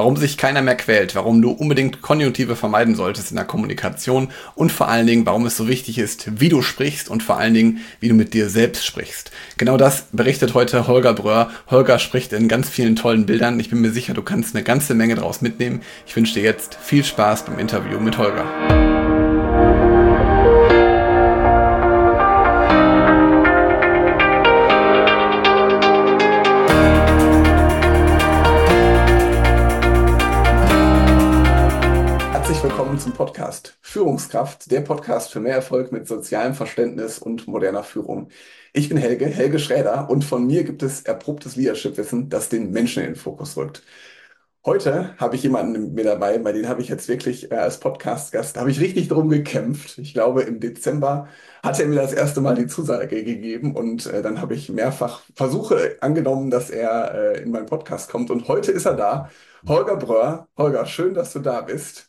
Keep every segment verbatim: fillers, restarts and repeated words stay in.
warum sich keiner mehr quält, warum du unbedingt Konjunktive vermeiden solltest in der Kommunikation und vor allen Dingen, warum es so wichtig ist, wie du sprichst und vor allen Dingen, wie du mit dir selbst sprichst. Genau das berichtet heute Holger Bröhr. Holger spricht in ganz vielen tollen Bildern. Ich bin mir sicher, du kannst eine ganze Menge daraus mitnehmen. Ich wünsche dir jetzt viel Spaß beim Interview mit Holger. Willkommen zum Podcast Führungskraft, der Podcast für mehr Erfolg mit sozialem Verständnis und moderner Führung. Ich bin Helge, Helge Schräder, und von mir gibt es erprobtes Leadership-Wissen, das den Menschen in den Fokus rückt. Heute habe ich jemanden mit mir dabei, bei dem habe ich jetzt wirklich äh, als Podcast-Gast, da habe ich richtig drum gekämpft. Ich glaube, im Dezember hat er mir das erste Mal die Zusage gegeben und äh, dann habe ich mehrfach Versuche angenommen, dass er äh, in meinen Podcast kommt, und heute ist er da. Holger Bröhr. Holger, schön, dass du da bist.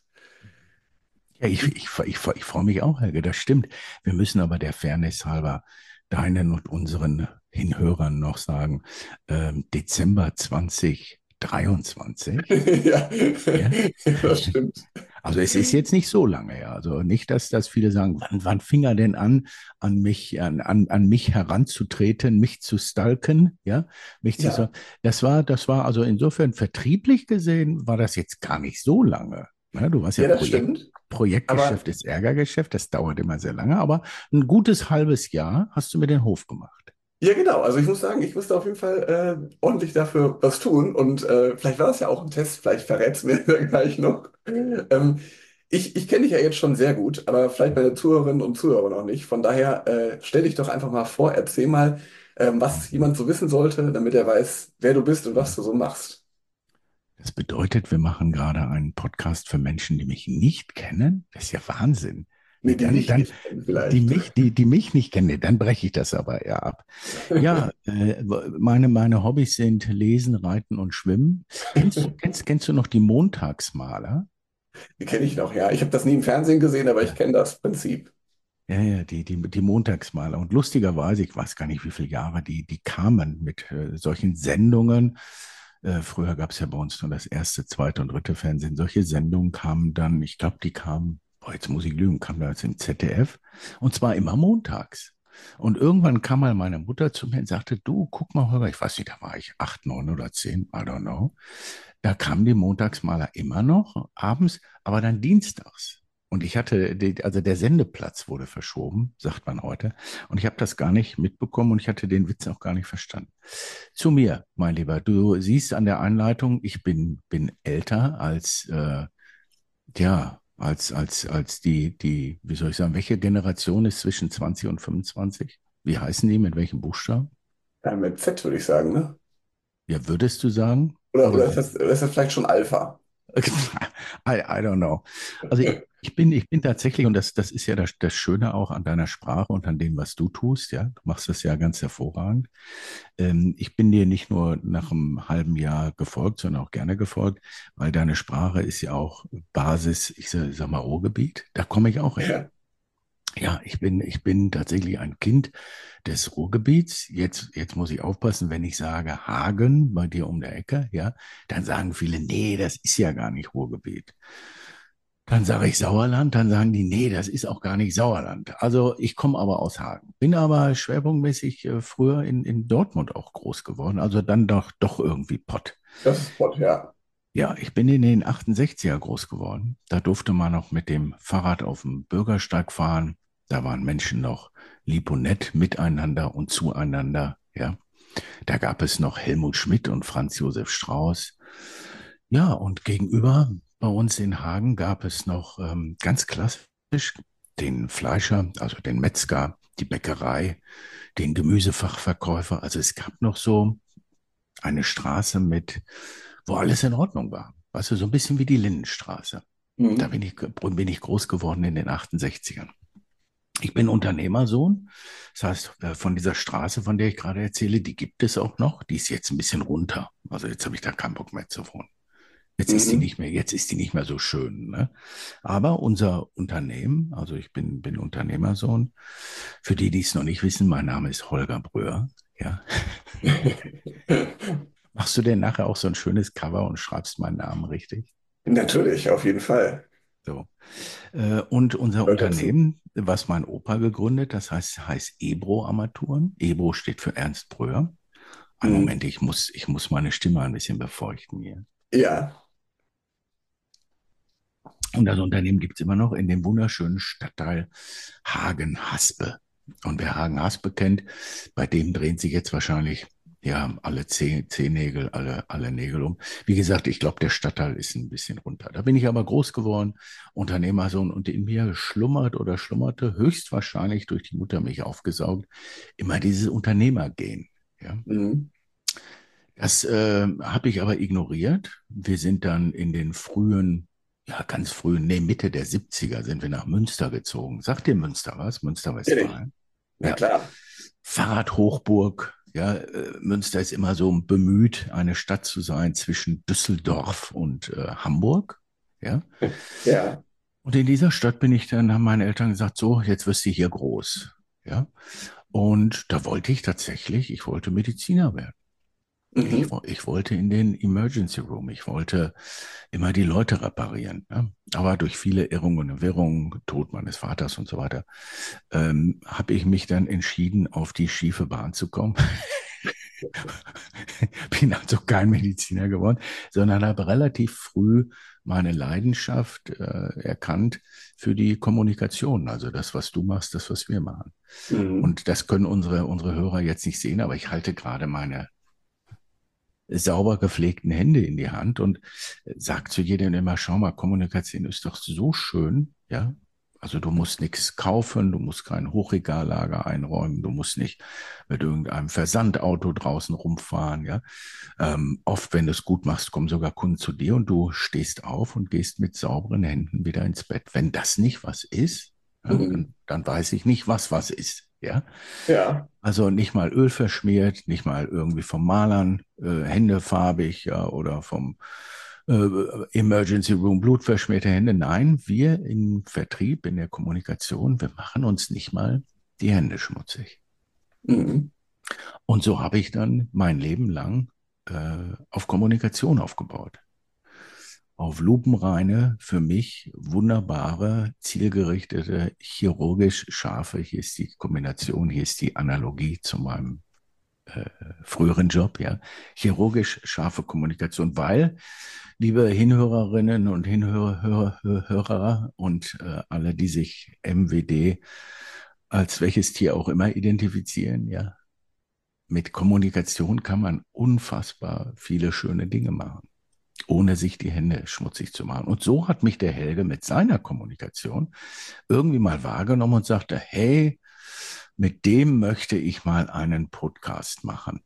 Ja, ich, ich, ich, ich freue mich auch, Helge, das stimmt. Wir müssen aber der Fairness halber deinen und unseren Hinhörern noch sagen, ähm, Dezember zwanzig dreiundzwanzig. Ja, Ja. das stimmt. Also es ist jetzt nicht so lange her. Also nicht, dass das viele sagen, wann, wann fing er denn an, an mich, an, an, an mich heranzutreten, mich zu stalken, ja, mich zu Ja, so. Das war, das war also insofern vertrieblich gesehen, war das jetzt gar nicht so lange. Ja, du warst ja ja, das Projekt, stimmt. Projektgeschäft Aber ist Ärgergeschäft, das dauert immer sehr lange, aber ein gutes halbes Jahr hast du mir den Hof gemacht. ja, genau. Also ich muss sagen, ich musste auf jeden Fall äh, ordentlich dafür was tun. Und äh, vielleicht war das ja auch ein Test, vielleicht verrätst du mir gleich noch. Ähm, ich ich kenne dich ja jetzt schon sehr gut, aber vielleicht meine Zuhörerinnen und Zuhörer noch nicht. Von daher äh, stell dich doch einfach mal vor, erzähl mal, ähm, was jemand so wissen sollte, damit er weiß, wer du bist und was du so machst. Das bedeutet, wir machen gerade einen Podcast für Menschen, die mich nicht kennen. Das ist ja Wahnsinn. Nee, Nee, die dann, dich dann, nicht kennen die vielleicht. mich, die, die mich nicht kennen, nee, dann breche ich das aber eher ab. Ja, äh, meine, meine Hobbys sind Lesen, Reiten und Schwimmen. Kennst, kennst, kennst du noch die Montagsmaler? Die kenne ich noch, ja. Ich habe das nie im Fernsehen gesehen, aber ich Ja. kenne das Prinzip. Ja, ja, die, die, die Montagsmaler. Und lustigerweise, ich weiß gar nicht, wie viele Jahre, die, die kamen mit äh, solchen Sendungen. Äh, früher gab es ja bei uns nur das erste, zweite und dritte Fernsehen. Solche Sendungen kamen dann, ich glaube, die kamen, boah, jetzt muss ich lügen, kamen da jetzt im Z D F. Und zwar immer montags. Und irgendwann kam mal meine Mutter zu mir und sagte, du, guck mal, Holger, ich weiß nicht, da war ich acht, neun oder zehn, I don't know. Da kamen die Montagsmaler immer noch abends, aber dann dienstags. Und ich hatte, die, also der Sendeplatz wurde verschoben, sagt man heute. Und ich habe das gar nicht mitbekommen und ich hatte den Witz auch gar nicht verstanden. Zu mir, mein Lieber, du siehst an der Einleitung, ich bin, bin älter als, äh, ja, als, als, als die, die, wie soll ich sagen, welche Generation ist zwischen zwanzig und fünfundzwanzig? Wie heißen die, mit welchem Buchstaben? Ja, mit Z würde ich sagen, ne? Ja, würdest du sagen? Oder, oder Oder ist das, oder ist das vielleicht schon Alpha? I, I don't know. Also ich, ich bin, ich bin tatsächlich, und das, das ist ja das, das Schöne auch an deiner Sprache und an dem, was du tust, ja, du machst das ja ganz hervorragend. Ähm, ich bin dir nicht nur nach einem halben Jahr gefolgt, sondern auch gerne gefolgt, weil deine Sprache ist ja auch Basis, ich sag, sag mal, Ruhrgebiet. Da komme ich auch her. Ja. Ja, ich bin, ich bin tatsächlich ein Kind des Ruhrgebiets. Jetzt, jetzt muss ich aufpassen, wenn ich sage Hagen bei dir um der Ecke, ja, dann sagen viele, nee, das ist ja gar nicht Ruhrgebiet. Dann sage ich Sauerland, dann sagen die, nee, das ist auch gar nicht Sauerland. Also ich komme aber aus Hagen, bin aber schwerpunktmäßig äh, früher in, in Dortmund auch groß geworden, also dann doch, doch irgendwie Pott. Das ist Spot, ja. Ja, ich bin in den achtundsechziger groß geworden. Da durfte man noch mit dem Fahrrad auf dem Bürgersteig fahren. Da waren Menschen noch lieb und nett miteinander und zueinander. Ja, da gab es noch Helmut Schmidt und Franz Josef Strauß. Ja, und gegenüber bei uns in Hagen gab es noch ähm, ganz klassisch den Fleischer, also den Metzger, die Bäckerei, den Gemüsefachverkäufer. Also es gab noch so eine Straße mit, wo alles in Ordnung war. Weißt du, so ein bisschen wie die Lindenstraße. Da Mhm. bin ich, bin ich groß geworden in den achtundsechzigern. Ich bin Unternehmersohn. Das heißt, äh, von dieser Straße, von der ich gerade erzähle, die gibt es auch noch. Die ist jetzt ein bisschen runter. Also jetzt habe ich da keinen Bock mehr zu wohnen. Jetzt ist die Mhm. nicht mehr, jetzt ist die nicht mehr so schön, ne? Aber unser Unternehmen, also ich bin, bin Unternehmersohn. Für die, die es noch nicht wissen, mein Name ist Holger Bröhr. Ja. Machst du denn nachher auch so ein schönes Cover und schreibst meinen Namen richtig? Natürlich, auf jeden Fall. So. Äh, und unser Gehört dazu. Unternehmen, was mein Opa gegründet, das heißt, heißt Ebro Armaturen. Ebro steht für Ernst Breuer. Einen Mhm. Moment, ich muss, ich muss meine Stimme ein bisschen befeuchten hier. Ja, Und das Unternehmen gibt es immer noch in dem wunderschönen Stadtteil Hagen-Haspe. Und wer Hagen-Haspe kennt, bei dem drehen sich jetzt wahrscheinlich ja alle Zeh Zehennägel, alle, alle Nägel um. Wie gesagt, ich glaube, der Stadtteil ist ein bisschen runter. Da bin ich aber groß geworden, Unternehmersohn, und in mir schlummert oder schlummerte höchstwahrscheinlich durch die Muttermilch aufgesaugt immer dieses Unternehmergehen. Ja. mhm. Das äh, habe ich aber ignoriert. Wir sind dann in den frühen, ja ganz frühen, nee, Mitte der siebziger sind wir nach Münster gezogen. Sagt dir Münster was? Kenn ich. Münster-Westfalen? Na Ja. klar. Fahrradhochburg. Ja, äh, Münster ist immer so bemüht, eine Stadt zu sein zwischen Düsseldorf und äh, Hamburg. Ja. Ja. Und in dieser Stadt bin ich dann, haben meine Eltern gesagt, so, jetzt wirst du hier groß. Ja. Und da wollte ich tatsächlich, ich wollte Mediziner werden. Ich, Mhm. ich wollte in den Emergency Room. Ich wollte immer die Leute reparieren. Ne? Aber durch viele Irrungen und Wirrungen, Tod meines Vaters und so weiter, ähm, habe ich mich dann entschieden, auf die schiefe Bahn zu kommen. Bin also kein Mediziner geworden, sondern habe relativ früh meine Leidenschaft äh, erkannt für die Kommunikation. Also das, was du machst, das, was wir machen. Mhm. Und das können unsere, unsere Hörer jetzt nicht sehen, aber ich halte gerade meine sauber gepflegten Hände in die Hand und sagt zu jedem immer, schau mal, Kommunikation ist doch so schön, ja. Also du musst nichts kaufen, du musst kein Hochregallager einräumen, du musst nicht mit irgendeinem Versandauto draußen rumfahren, ja. Ähm, oft, wenn du es gut machst, kommen sogar Kunden zu dir und du stehst auf und gehst mit sauberen Händen wieder ins Bett. Wenn das nicht was ist, ja, Mhm. dann, dann weiß ich nicht, was was ist, ja. Ja. Also nicht mal Öl verschmiert, nicht mal irgendwie vom Malern äh, Hände farbig, ja, oder vom äh, Emergency Room Blut verschmierte Hände. Nein, wir im Vertrieb, in der Kommunikation, wir machen uns nicht mal die Hände schmutzig. Mhm. Und so habe ich dann mein Leben lang äh, auf Kommunikation aufgebaut. Auf lupenreine, für mich wunderbare, zielgerichtete, chirurgisch scharfe, hier ist die Kombination, hier ist die Analogie zu meinem äh, früheren Job, ja, chirurgisch scharfe Kommunikation, weil, liebe Hinhörerinnen und Hinhörer Hörer, Hörer und äh, alle, die sich M W D als welches Tier auch immer identifizieren, ja, mit Kommunikation kann man unfassbar viele schöne Dinge machen, ohne sich die Hände schmutzig zu machen. Und so hat mich der Helge mit seiner Kommunikation irgendwie mal wahrgenommen und sagte, hey, mit dem möchte ich mal einen Podcast machen.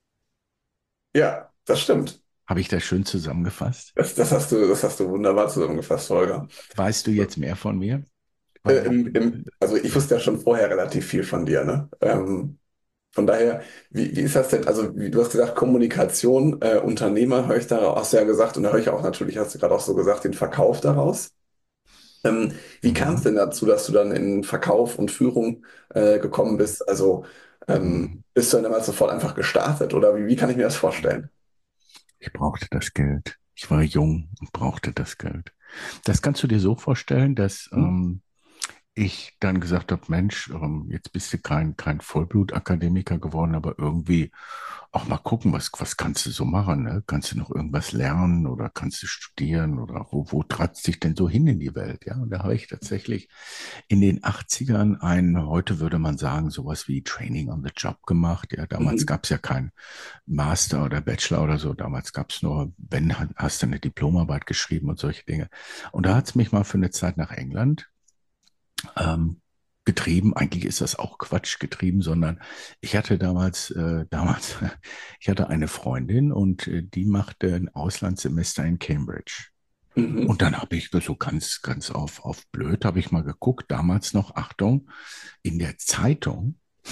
Ja, das stimmt. Habe ich das schön zusammengefasst? Das, das hast du, das hast du wunderbar zusammengefasst, Holger. Weißt du jetzt mehr von mir? Äh, Weil, im, im, also ich ja. wusste ja schon vorher relativ viel von dir, ne? Ähm, von daher, wie, wie ist das denn? Also, wie, du hast gesagt, Kommunikation, äh, Unternehmer, höre ich da, hast du ja gesagt, und da höre ich auch natürlich, hast du gerade auch so gesagt, den Verkauf daraus. Ähm, wie kam es Mhm. denn dazu, dass du dann in Verkauf und Führung äh, gekommen bist? Also, ähm, Mhm. bist du dann damals sofort einfach gestartet oder wie, wie kann ich mir das vorstellen? Ich brauchte das Geld. Ich war jung und brauchte das Geld. Das kannst du dir so vorstellen, dass Hm? ähm, ich dann gesagt habe, Mensch, ähm, jetzt bist du kein, kein Vollblutakademiker geworden, aber irgendwie auch mal gucken, was, was kannst du so machen, ne? Kannst du noch irgendwas lernen oder kannst du studieren oder wo, wo tratst dich denn so hin in die Welt? Ja, und da habe ich tatsächlich in den achtzigern ein, heute würde man sagen, sowas wie Training on the Job gemacht. Ja, damals Mhm. gab es ja kein Master oder Bachelor oder so. Damals gab es nur, wenn, hast du eine Diplomarbeit geschrieben und solche Dinge. Und da hat es mich mal für eine Zeit nach England ähm, getrieben. Eigentlich ist das auch Quatsch getrieben, sondern ich hatte damals, äh, damals, ich hatte eine Freundin und äh, die machte ein Auslandssemester in Cambridge. Mhm. Und dann habe ich so ganz, ganz auf, auf blöd, habe ich mal geguckt, damals noch, Achtung, in der Zeitung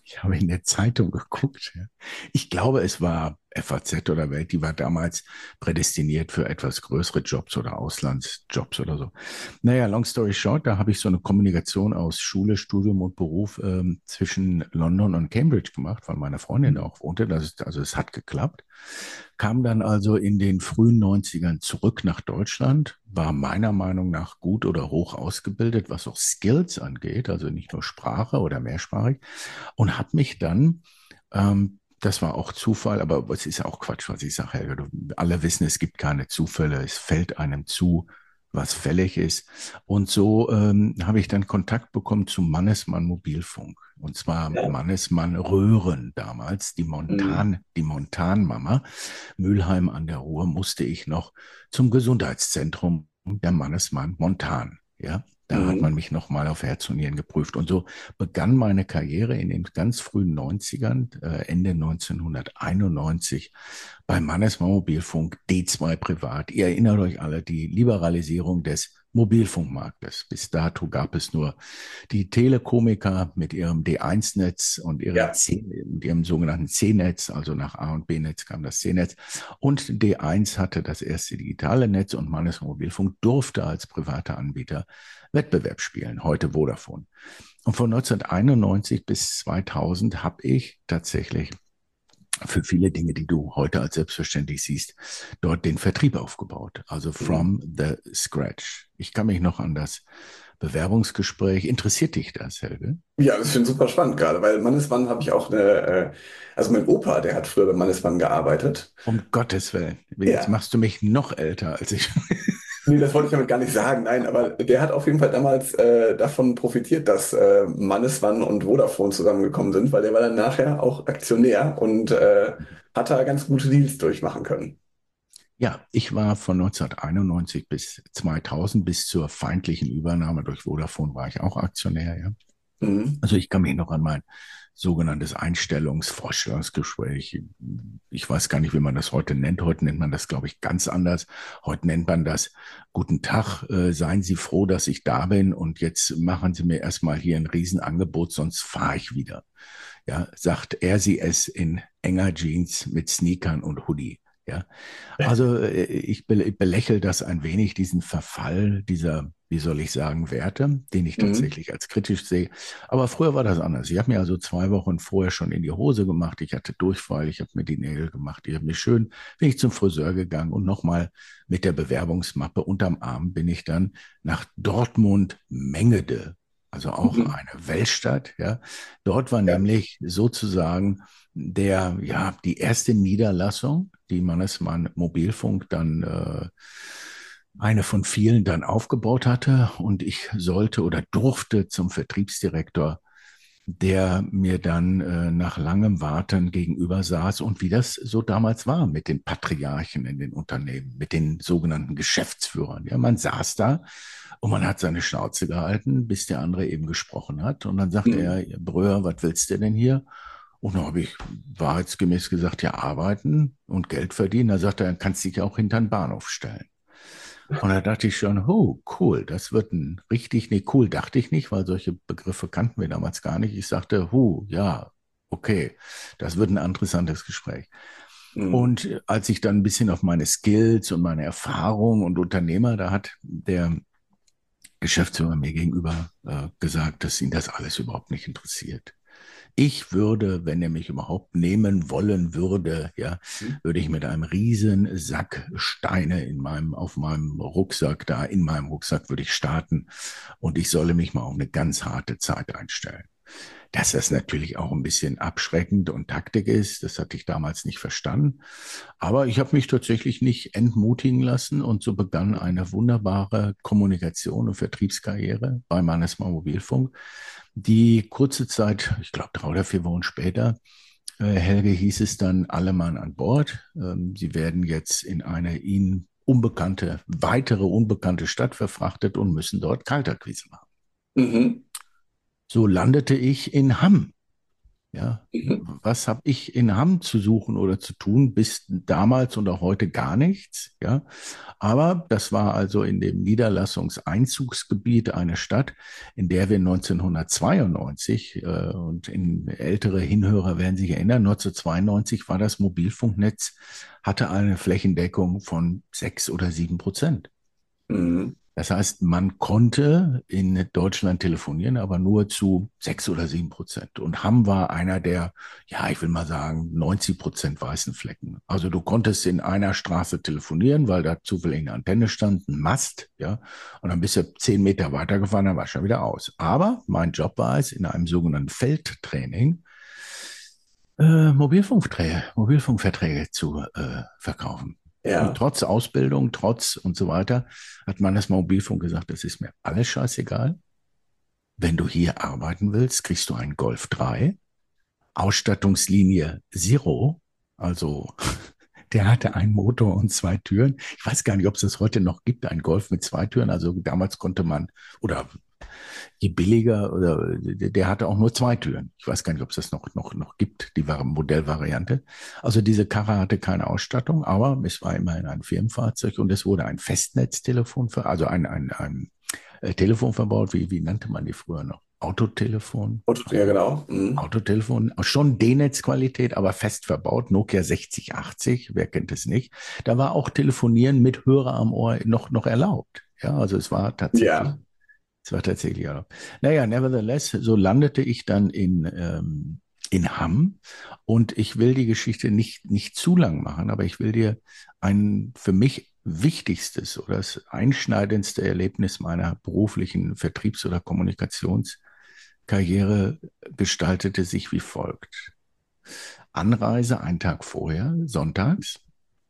Ich habe in der Zeitung geguckt. Ja. Ich glaube, es war F A Z oder Welt, die war damals prädestiniert für etwas größere Jobs oder Auslandsjobs oder so. Naja, long story short, da habe ich so eine Kommunikation aus Schule, Studium und Beruf ähm, zwischen London und Cambridge gemacht, weil meine Freundin da auch wohnte. Das ist, also es hat geklappt. Kam dann also in den frühen Neunzigern zurück nach Deutschland, war meiner Meinung nach gut oder hoch ausgebildet, was auch Skills angeht, also nicht nur Sprache oder mehrsprachig, und habe mich dann, ähm, das war auch Zufall, aber es ist ja auch Quatsch, was ich sage, Helga. Du, alle wissen, es gibt keine Zufälle, es fällt einem zu, was fällig ist. Und so ähm, habe ich dann Kontakt bekommen zu Mannesmann Mobilfunk. Und zwar Ja. Mannesmann Röhren damals, die Mhm. Montan, die Montanmama. Mülheim an der Ruhr musste ich noch zum Gesundheitszentrum der Mannesmann Montan. Ja, da hat man Mhm. mich nochmal auf Herz und Nieren geprüft. Und so begann meine Karriere in den ganz frühen Neunzigern, äh, Ende neunzehnhunderteinundneunzig, bei Mannesmann Mobilfunk D zwei Privat. Ihr erinnert euch alle, die Liberalisierung des Mobilfunkmarktes. Bis dato gab es nur die Telekomiker mit ihrem D eins Netz und ihrem Ja. C, mit ihrem sogenannten C-Netz, also nach A und B-Netz kam das C-Netz. Und D eins hatte das erste digitale Netz und Mannesmann Mobilfunk durfte als privater Anbieter Wettbewerb spielen, heute Vodafone. Und von neunzehnhunderteinundneunzig bis zweitausend habe ich tatsächlich für viele Dinge, die du heute als selbstverständlich siehst, dort den Vertrieb aufgebaut. Also Mhm. from the scratch. Ich kann mich noch an das Bewerbungsgespräch. Interessiert dich das, Helge? Ja, das finde ich super spannend gerade, weil Mannesmann habe ich auch eine, äh, also mein Opa, der hat früher bei Mannesmann gearbeitet. Um Gottes Willen. Jetzt Ja. machst du mich noch älter als ich. Nee, das wollte ich damit gar nicht sagen, nein, aber der hat auf jeden Fall damals äh, davon profitiert, dass äh, Mannesmann und Vodafone zusammengekommen sind, weil der war dann nachher auch Aktionär und äh, hat da ganz gute Deals durchmachen können. Ja, ich war von neunzehnhunderteinundneunzig bis zweitausend, bis zur feindlichen Übernahme durch Vodafone, war ich auch Aktionär, ja. Mhm. Also ich kann mich noch an mein sogenanntes Einstellungs-, Vorstellungsgespräch. Ich weiß gar nicht, wie man das heute nennt. Heute nennt man das, glaube ich, ganz anders. Heute nennt man das: Guten Tag, äh, seien Sie froh, dass ich da bin und jetzt machen Sie mir erstmal hier ein Riesenangebot, sonst fahre ich wieder. Ja, sagt er sie es in enger Jeans mit Sneakern und Hoodie. Ja, also äh, ich be belächle das ein wenig, diesen Verfall dieser, wie soll ich sagen, Werte, den ich Mhm. tatsächlich als kritisch sehe. Aber früher war das anders. Ich habe mir also zwei Wochen vorher schon in die Hose gemacht. Ich hatte Durchfall, ich habe mir die Nägel gemacht. Ich habe mir schön, bin ich zum Friseur gegangen und nochmal mit der Bewerbungsmappe unterm Arm bin ich dann nach Dortmund-Mengede, also auch Mhm. eine Weltstadt. Ja, dort war Ja. nämlich sozusagen der, ja, die erste Niederlassung, die Mannesmann Mobilfunk dann äh, eine von vielen dann aufgebaut hatte. Und ich sollte oder durfte zum Vertriebsdirektor, der mir dann äh, nach langem Warten gegenüber saß und wie das so damals war mit den Patriarchen in den Unternehmen, mit den sogenannten Geschäftsführern. Ja, man saß da und man hat seine Schnauze gehalten, bis der andere eben gesprochen hat. Und dann sagt Mhm. er: Bröer, was willst du denn hier? Und dann habe ich wahrheitsgemäß gesagt: ja, arbeiten und Geld verdienen. Da sagt er: dann kannst du dich auch hinter den Bahnhof stellen. Und da dachte ich schon, oh, cool, das wird ein richtig, nee, cool dachte ich nicht, weil solche Begriffe kannten wir damals gar nicht. Ich sagte, hu, ja, okay, das wird ein interessantes Gespräch. Mhm. Und als ich dann ein bisschen auf meine Skills und meine Erfahrung und Unternehmer, da hat der Geschäftsführer mir gegenüber äh, gesagt, dass ihn das alles überhaupt nicht interessiert. Ich würde, wenn er mich überhaupt nehmen wollen würde, ja, Mhm. würde ich mit einem riesen Sack Steine in meinem, auf meinem Rucksack, da in meinem Rucksack würde ich starten und ich solle mich mal auf eine ganz harte Zeit einstellen. Dass das natürlich auch ein bisschen abschreckend und Taktik ist, das hatte ich damals nicht verstanden. Aber ich habe mich tatsächlich nicht entmutigen lassen und so begann eine wunderbare Kommunikation und Vertriebskarriere bei Mannesmann Mobilfunk, die kurze Zeit, ich glaube drei oder vier Wochen später, äh, Helge, hieß es dann: alle Mann an Bord. Ähm, Sie werden jetzt in eine Ihnen unbekannte, weitere unbekannte Stadt verfrachtet und müssen dort Kaltakquise machen. Mhm. So landete ich in Hamm. Ja, Mhm. was habe ich in Hamm zu suchen oder zu tun? Bis damals und auch heute gar nichts. Ja, aber das war also in dem Niederlassungseinzugsgebiet eine Stadt, in der wir neunzehnhundertzweiundneunzig, äh, und in ältere Hinhörer werden sich erinnern, neunzehnhundertzweiundneunzig war das Mobilfunknetz, hatte eine Flächendeckung von sechs oder sieben Prozent. Mhm. Das heißt, man konnte in Deutschland telefonieren, aber nur zu sechs oder sieben Prozent. Und Hamm war einer der, ja, ich will mal sagen, neunzig Prozent weißen Flecken. Also du konntest in einer Straße telefonieren, weil da zufällig eine Antenne stand, ein Mast, ja. Und dann bist du zehn Meter weitergefahren, dann war schon wieder aus. Aber mein Job war es, in einem sogenannten Feldtraining äh, Mobilfunkträge, Mobilfunkverträge zu äh, verkaufen. Und Ja. trotz Ausbildung, trotz und so weiter, hat man das Mobilfunk gesagt, das ist mir alles scheißegal. Wenn du hier arbeiten willst, kriegst du einen Golf drei, Ausstattungslinie Zero, also der hatte einen Motor und zwei Türen. Ich weiß gar nicht, ob es das heute noch gibt, einen Golf mit zwei Türen. Also damals konnte man, oder je billiger, oder der, der hatte auch nur zwei Türen. Ich weiß gar nicht, ob es das noch, noch, noch gibt, die Modellvariante. Also diese Karre hatte keine Ausstattung, aber es war immerhin ein Firmenfahrzeug und es wurde ein Festnetztelefon, für, also ein, ein, ein äh, Telefon verbaut. Wie, wie nannte man die früher noch? Autotelefon? Und, ja, genau. Mhm. Autotelefon, schon D-Netz-Qualität, aber fest verbaut, Nokia sechzig achtzig, wer kennt es nicht. Da war auch Telefonieren mit Hörer am Ohr noch, noch erlaubt. Ja, also es war tatsächlich, Ja. es war tatsächlich erlaubt. Naja, nevertheless, so landete ich dann in, ähm, in Hamm und ich will die Geschichte nicht, nicht zu lang machen, aber ich will dir ein für mich wichtigstes oder das einschneidendste Erlebnis meiner beruflichen Vertriebs- oder Kommunikationskarriere gestaltete sich wie folgt. Anreise einen Tag vorher, sonntags,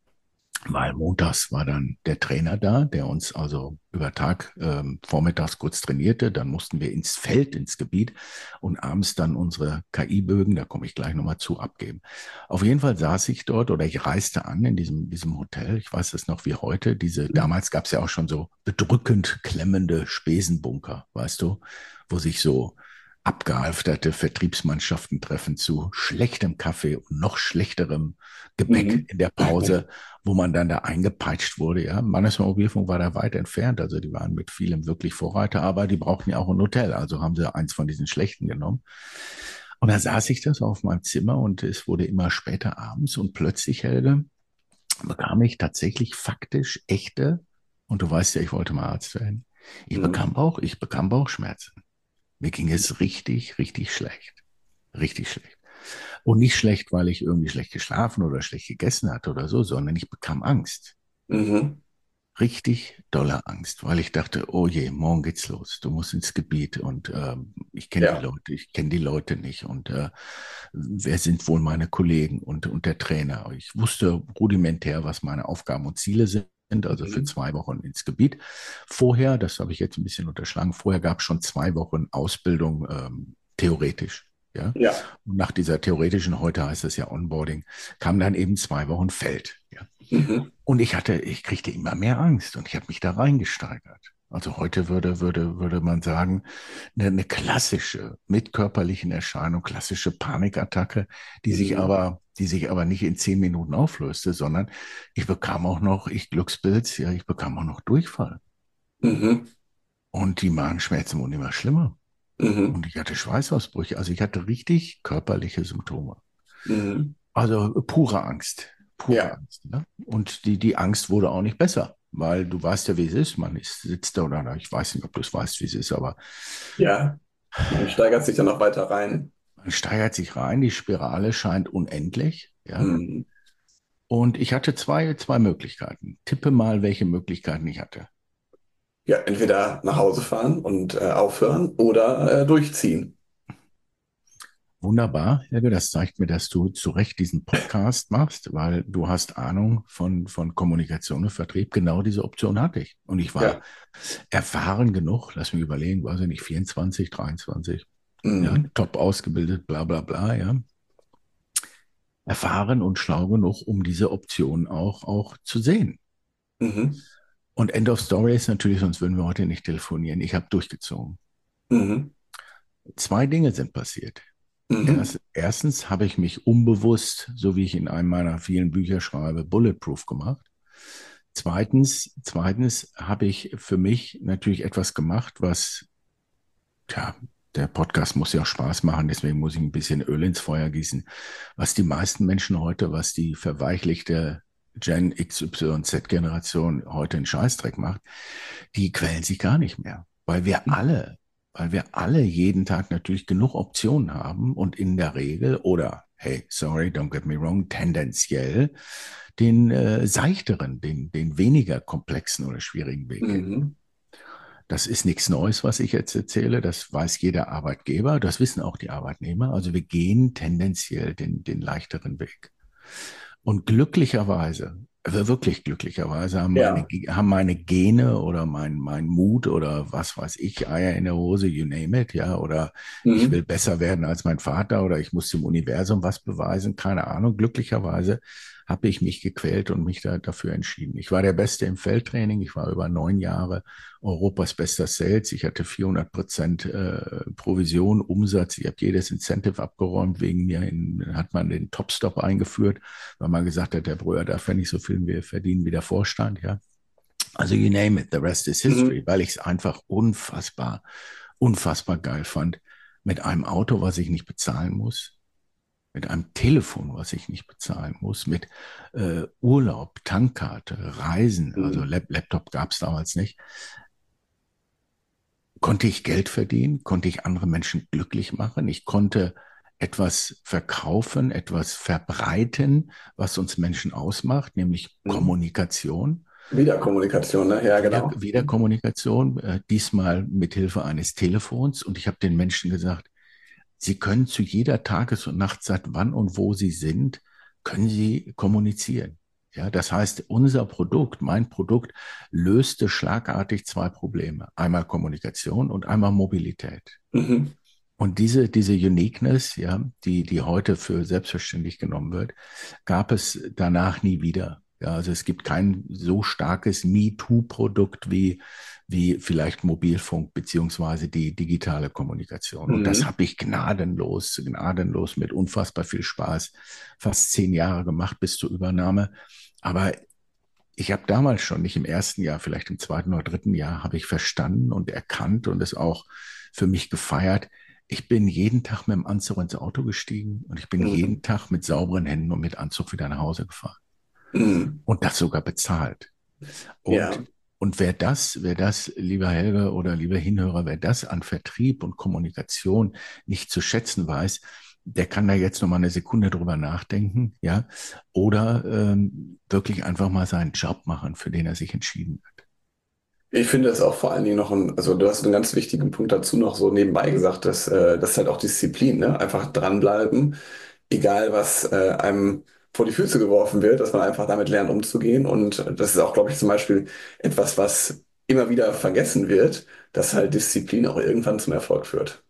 weil montags war dann der Trainer da, der uns also über Tag ähm, vormittags kurz trainierte. Dann mussten wir ins Feld, ins Gebiet und abends dann unsere K I-Bögen, da komme ich gleich nochmal zu, abgeben. Auf jeden Fall saß ich dort oder ich reiste an in diesem, diesem Hotel. Ich weiß es noch wie heute. Diese, damals gab es ja auch schon so bedrückend klemmende Spesenbunker, weißt du, wo sich so abgehalfterte Vertriebsmannschaften treffen zu schlechtem Kaffee und noch schlechterem Gebäck Mhm. in der Pause, wo man dann da eingepeitscht wurde. Ja, Mannesmann Mobilfunk war da weit entfernt, also die waren mit vielem wirklich Vorreiter, aber die brauchten ja auch ein Hotel, also haben sie eins von diesen schlechten genommen. Und da saß ich das auf meinem Zimmer und es wurde immer später abends und plötzlich, Helge, bekam ich tatsächlich faktisch echte, und du weißt ja, ich wollte mal Arzt werden, ich Mhm. bekam Bauch, ich bekam Bauchschmerzen. Mir ging es richtig, richtig schlecht. Richtig schlecht. Und nicht schlecht, weil ich irgendwie schlecht geschlafen oder schlecht gegessen hatte oder so, sondern ich bekam Angst. Mhm. Richtig dolle Angst, weil ich dachte, oh je, morgen geht's los. Du musst ins Gebiet und ähm, ich kenne die Ja. Leute, ich kenne die Leute nicht und äh, wer sind wohl meine Kollegen und, und der Trainer. Ich wusste rudimentär, was meine Aufgaben und Ziele sind. Also für Mhm. zwei Wochen ins Gebiet. Vorher, das habe ich jetzt ein bisschen unterschlagen, vorher gab es schon zwei Wochen Ausbildung ähm, theoretisch. Ja, Ja. und nach dieser theoretischen, heute heißt es ja Onboarding, kam dann eben zwei Wochen Feld. Ja. Mhm. Und ich hatte, ich kriegte immer mehr Angst und ich habe mich da reingesteigert. Also heute würde, würde, würde man sagen, eine, eine klassische, mit körperlichen Erscheinung, klassische Panikattacke, die sich Mhm. aber, die sich aber nicht in zehn Minuten auflöste, sondern ich bekam auch noch, ich Glückspilz, ja, ich bekam auch noch Durchfall. Mhm. Und die Magenschmerzen wurden immer schlimmer. Mhm. Und ich hatte Schweißausbrüche. Also ich hatte richtig körperliche Symptome. Mhm. Also pure Angst, pure Ja. Angst. Ne? Und die, die Angst wurde auch nicht besser, weil du weißt ja, wie es ist. Man ist, sitzt da oder ich weiß nicht, ob du es weißt, wie es ist, aber Ja. Man steigert sich dann noch weiter rein. man steigert sich rein, die Spirale scheint unendlich. Ja? Mhm. Und ich hatte zwei, zwei Möglichkeiten. Tippe mal, welche Möglichkeiten ich hatte. Ja, entweder nach Hause fahren und äh, aufhören oder äh, durchziehen. Wunderbar, Helge, das zeigt mir, dass du zu Recht diesen Podcast machst, weil du hast Ahnung von, von Kommunikation und Vertrieb. Genau diese Option hatte ich. Und ich war Ja. erfahren genug, lass mich überlegen, weiß ich nicht, vierundzwanzig, dreiundzwanzig, ja, Mhm. top ausgebildet, bla bla bla, ja. Erfahren und schlau genug, um diese Option auch, auch zu sehen. Mhm. Und End of Story ist natürlich, sonst würden wir heute nicht telefonieren. Ich habe durchgezogen. Mhm. Zwei Dinge sind passiert. Mhm. Erst, erstens habe ich mich unbewusst, so wie ich in einem meiner vielen Bücher schreibe, bulletproof gemacht. Zweitens, zweitens habe ich für mich natürlich etwas gemacht, was, tja, der Podcast muss ja auch Spaß machen, deswegen muss ich ein bisschen Öl ins Feuer gießen. Was die meisten Menschen heute, was die verweichlichte Gen X Y Z-Generation heute einen Scheißdreck macht, die quälen sich gar nicht mehr, weil wir alle, weil wir alle jeden Tag natürlich genug Optionen haben und in der Regel oder hey, sorry, don't get me wrong, tendenziell den äh, seichteren, den, den weniger komplexen oder schwierigen Weg gehen. Mhm. Das ist nichts Neues, was ich jetzt erzähle. Das weiß jeder Arbeitgeber. Das wissen auch die Arbeitnehmer. Also wir gehen tendenziell den, den leichteren Weg. Und glücklicherweise, also wirklich glücklicherweise, haben meine, Ja. haben meine Gene oder mein, mein Mut oder was weiß ich, Eier in der Hose, you name it, ja, oder ich will Mhm. besser werden als mein Vater oder ich muss dem Universum was beweisen, keine Ahnung. Glücklicherweise habe ich mich gequält und mich da, dafür entschieden. Ich war der Beste im Feldtraining. Ich war über neun Jahre Europas bester Sales. Ich hatte vierhundert Prozent äh, Provision, Umsatz. Ich habe jedes Incentive abgeräumt. Wegen mir in, hat man den Top-Stop eingeführt, weil man gesagt hat, der Brüder darf ja nicht so viel wir verdienen wie der Vorstand. Ja, also you name it, the rest is history, Mhm. weil ich es einfach unfassbar, unfassbar geil fand. Mit einem Auto, was ich nicht bezahlen muss, mit einem Telefon, was ich nicht bezahlen muss, mit äh, Urlaub, Tankkarte, Reisen, also Mhm. Lap Laptop gab es damals nicht, konnte ich Geld verdienen, konnte ich andere Menschen glücklich machen, ich konnte etwas verkaufen, etwas verbreiten, was uns Menschen ausmacht, nämlich Mhm. Kommunikation. Wiederkommunikation, ne? Ja, Wieder, genau. wieder Mhm. Kommunikation, äh, diesmal mit Hilfe eines Telefons. Und ich habe den Menschen gesagt, Sie können zu jeder Tages- und Nachtzeit, wann und wo Sie sind, können Sie kommunizieren. Ja, das heißt, unser Produkt, mein Produkt, löste schlagartig zwei Probleme. Einmal Kommunikation und einmal Mobilität. Mhm. Und diese, diese Uniqueness, ja, die, die heute für selbstverständlich genommen wird, gab es danach nie wieder. Ja, also es gibt kein so starkes MeToo-Produkt wie, wie vielleicht Mobilfunk beziehungsweise die digitale Kommunikation. Und das Mhm. habe ich gnadenlos, gnadenlos mit unfassbar viel Spaß fast zehn Jahre gemacht bis zur Übernahme. Aber ich habe damals schon, nicht im ersten Jahr, vielleicht im zweiten oder dritten Jahr, habe ich verstanden und erkannt und es auch für mich gefeiert. Ich bin jeden Tag mit dem Anzug ins Auto gestiegen und ich bin Mhm. jeden Tag mit sauberen Händen und mit Anzug wieder nach Hause gefahren. Mhm. Und das sogar bezahlt. Und, Ja. und wer das, wer das, lieber Helge oder lieber Hinhörer, wer das an Vertrieb und Kommunikation nicht zu schätzen weiß, der kann da jetzt noch mal eine Sekunde drüber nachdenken, ja, oder ähm, wirklich einfach mal seinen Job machen, für den er sich entschieden hat. Ich finde es auch vor allen Dingen noch ein, also du hast einen ganz wichtigen Punkt dazu noch so nebenbei gesagt, dass äh, das ist halt auch Disziplin, ne? Einfach dranbleiben, egal was äh, einem vor die Füße geworfen wird, dass man einfach damit lernt umzugehen. Und das ist auch, glaube ich, zum Beispiel etwas, was immer wieder vergessen wird, dass halt Disziplin auch irgendwann zum Erfolg führt.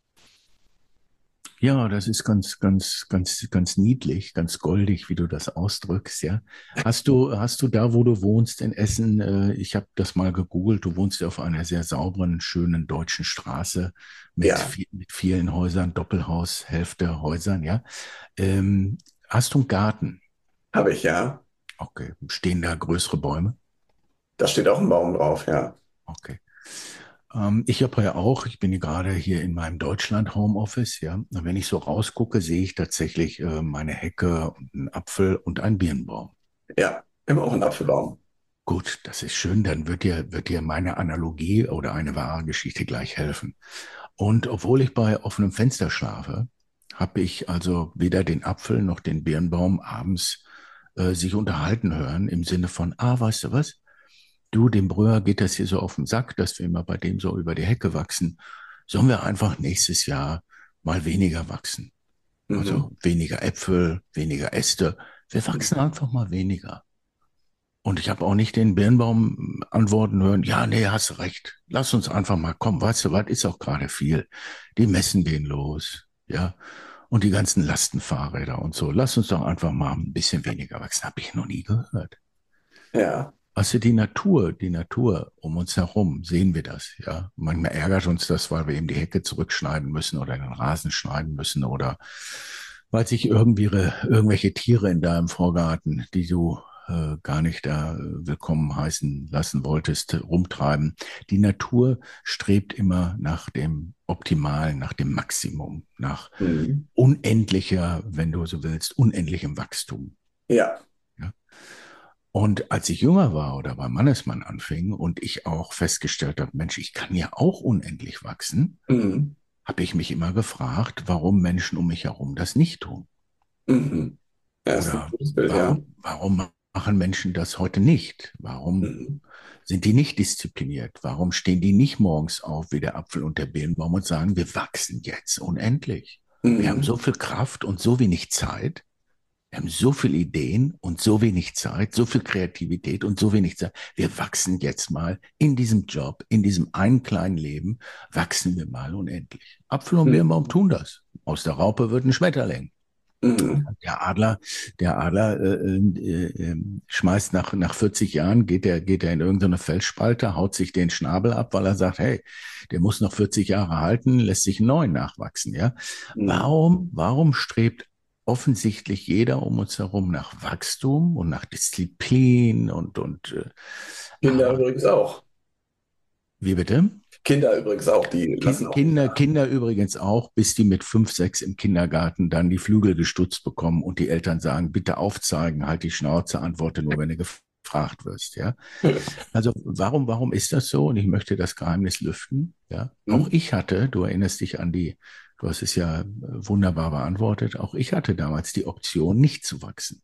Ja, das ist ganz, ganz, ganz, ganz niedlich, ganz goldig, wie du das ausdrückst, ja. Hast du, hast du da, wo du wohnst in Essen, äh, ich habe das mal gegoogelt, du wohnst ja auf einer sehr sauberen, schönen deutschen Straße mit, Ja, vi- mit vielen Häusern, Doppelhaus, Hälfte Häusern, ja. Ähm, hast du einen Garten? habe ich ja. Okay. Stehen da größere Bäume? Da steht auch ein Baum drauf, ja. Okay. Ähm, ich habe ja auch, ich bin hier gerade hier in meinem Deutschland-Homeoffice, ja. Und wenn ich so rausgucke, sehe ich tatsächlich äh, meine Hecke und einen Apfel und einen Birnbaum. Ja, immer auch ein Apfelbaum. Gut, das ist schön, dann wird dir, wird dir meine Analogie oder eine wahre Geschichte gleich helfen. Und obwohl ich bei offenem Fenster schlafe, habe ich also weder den Apfel noch den Birnbaum abends äh, sich unterhalten hören im Sinne von, ah, weißt du was? Du, dem Brüher geht das hier so auf den Sack, dass wir immer bei dem so über die Hecke wachsen. Sollen wir einfach nächstes Jahr mal weniger wachsen? Mhm. Also weniger Äpfel, weniger Äste. Wir wachsen einfach mal weniger. Und ich habe auch nicht den Birnbaum antworten hören, ja, nee, hast recht. Lass uns einfach mal kommen. Weißt du was, ist auch gerade viel. Die Messen gehen los, ja. Und die ganzen Lastenfahrräder und so. Lass uns doch einfach mal ein bisschen weniger wachsen. Habe ich noch nie gehört. Ja. Also die Natur, die Natur um uns herum, sehen wir das, ja. Manchmal ärgert uns das, weil wir eben die Hecke zurückschneiden müssen oder den Rasen schneiden müssen oder weil sich irgendwie irgendwelche Tiere in deinem Vorgarten, die du äh, gar nicht da äh, willkommen heißen lassen wolltest, rumtreiben. Die Natur strebt immer nach dem Optimalen, nach dem Maximum, nach Mhm. unendlicher, wenn du so willst, unendlichem Wachstum. Ja. Ja? Und als ich jünger war oder beim Mannesmann anfing und ich auch festgestellt habe, Mensch, ich kann ja auch unendlich wachsen, Mhm. habe ich mich immer gefragt, warum Menschen um mich herum das nicht tun. Mhm. Ja, ist ein Oder gutes Bild, ja. warum, warum machen Menschen das heute nicht? Warum Mhm. sind die nicht diszipliniert? Warum stehen die nicht morgens auf wie der Apfel und der Birnbaum und sagen, wir wachsen jetzt unendlich? Wir haben Mhm. so viel Kraft und so wenig Zeit. Wir haben so viele Ideen und so wenig Zeit, so viel Kreativität und so wenig Zeit. Wir wachsen jetzt mal in diesem Job, in diesem einen kleinen Leben, wachsen wir mal unendlich. Apfel und Mhm. Birnbaum tun das. Aus der Raupe wird ein Schmetterling. Mhm. Der Adler, der Adler äh, äh, äh, schmeißt nach, nach vierzig Jahren, geht er, geht er in irgendeine Felsspalte, haut sich den Schnabel ab, weil er sagt, hey, der muss noch vierzig Jahre halten, lässt sich einen neuen nachwachsen, ja. Mhm. Warum, warum strebt offensichtlich jeder um uns herum nach Wachstum und nach Disziplin und, und äh, Kinder aber übrigens auch. wie bitte? Kinder übrigens auch, die lassen Ki- auch nicht Kinder, nach. Kinder übrigens auch, bis die mit fünf, sechs im Kindergarten dann die Flügel gestutzt bekommen und die Eltern sagen, bitte aufzeigen, halt die Schnauze, antworte nur, wenn du gefragt wirst, ja. Also warum, warum ist das so? Und ich möchte das Geheimnis lüften, ja. Auch Mhm. ich hatte, du erinnerst dich an die, du hast es ja äh, wunderbar beantwortet, auch ich hatte damals die Option, nicht zu wachsen.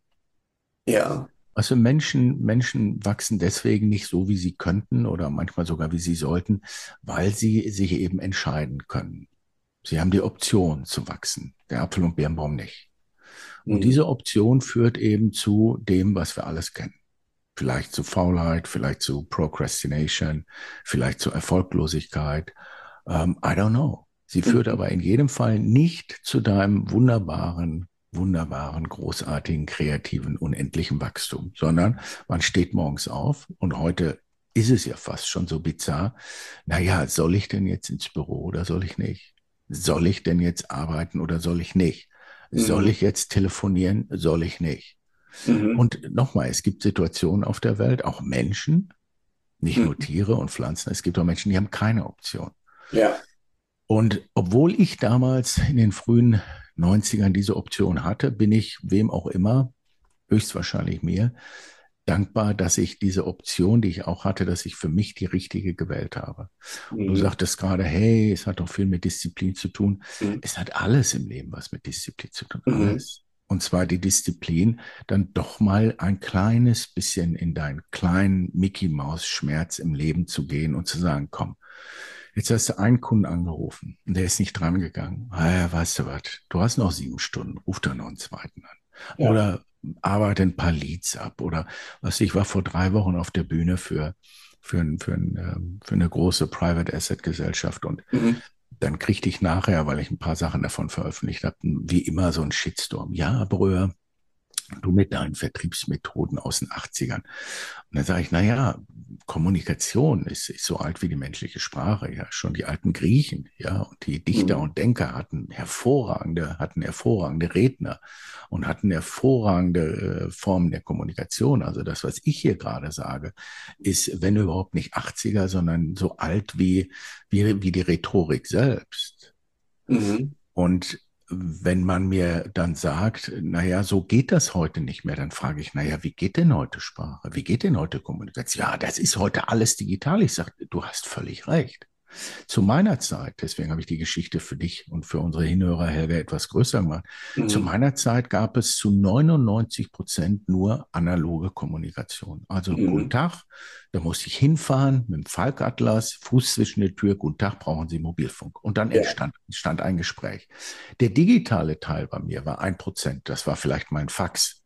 Ja. Also Menschen, Menschen wachsen deswegen nicht so, wie sie könnten oder manchmal sogar, wie sie sollten, weil sie sich eben entscheiden können. Sie haben die Option zu wachsen, der Apfel- und Birnbaum nicht. Und Mhm. diese Option führt eben zu dem, was wir alles kennen. Vielleicht zu Faulheit, vielleicht zu Procrastination, vielleicht zu Erfolglosigkeit. Um, I don't know. Sie führt Mhm. aber in jedem Fall nicht zu deinem wunderbaren, wunderbaren, großartigen, kreativen, unendlichen Wachstum, sondern man steht morgens auf und heute ist es ja fast schon so bizarr. Naja, soll ich denn jetzt ins Büro oder soll ich nicht? Soll ich denn jetzt arbeiten oder soll ich nicht? Soll Mhm. ich jetzt telefonieren? Soll ich nicht? Mhm. Und nochmal, es gibt Situationen auf der Welt, auch Menschen, nicht nur Mhm. Tiere und Pflanzen, es gibt auch Menschen, die haben keine Option. Ja. Und obwohl ich damals in den frühen Neunzigern diese Option hatte, bin ich wem auch immer, höchstwahrscheinlich mir, dankbar, dass ich diese Option, die ich auch hatte, dass ich für mich die richtige gewählt habe. Und du Mhm. sagtest gerade, hey, es hat doch viel mit Disziplin zu tun. Mhm. Es hat alles im Leben was mit Disziplin zu tun, Mhm. alles. Und zwar die Disziplin, dann doch mal ein kleines bisschen in deinen kleinen Mickey Maus Schmerz im Leben zu gehen und zu sagen, komm, jetzt hast du einen Kunden angerufen und der ist nicht dran gegangen. Ah ja, weißt du was, du hast noch sieben Stunden, ruf da noch einen zweiten an. Ja. Oder arbeite ein paar Leads ab. Oder was, ich war vor drei Wochen auf der Bühne für, für, ein, für, ein, ähm, für eine große Private Asset Gesellschaft und Mhm. dann kriegte ich nachher, weil ich ein paar Sachen davon veröffentlicht habe, wie immer so ein Shitstorm. Ja, Bröer, du mit deinen Vertriebsmethoden aus den achtzigern. Und dann sage ich, na ja, Kommunikation ist, ist so alt wie die menschliche Sprache, ja, schon die alten Griechen, ja, und die Dichter Mhm. und Denker hatten hervorragende, hatten hervorragende Redner und hatten hervorragende äh, Formen der Kommunikation. Also das, was ich hier gerade sage, ist, wenn überhaupt nicht achtziger, sondern so alt wie, wie, wie die Rhetorik selbst. Mhm. Und wenn man mir dann sagt, naja, so geht das heute nicht mehr, dann frage ich, naja, wie geht denn heute Sprache? Wie geht denn heute Kommunikation? Ja, das ist heute alles digital. Ich sage, du hast völlig recht. Zu meiner Zeit, deswegen habe ich die Geschichte für dich und für unsere Hinhörer, Helga, etwas größer gemacht. Zu Mhm. meiner Zeit gab es zu neunundneunzig Prozent nur analoge Kommunikation. Also, guten Mhm. Tag, da musste ich hinfahren mit dem Falkatlas, Fuß zwischen der Tür, guten Tag, brauchen Sie Mobilfunk. Und dann Ja. entstand, entstand ein Gespräch. Der digitale Teil bei mir war ein Prozent. Das war vielleicht mein Fax.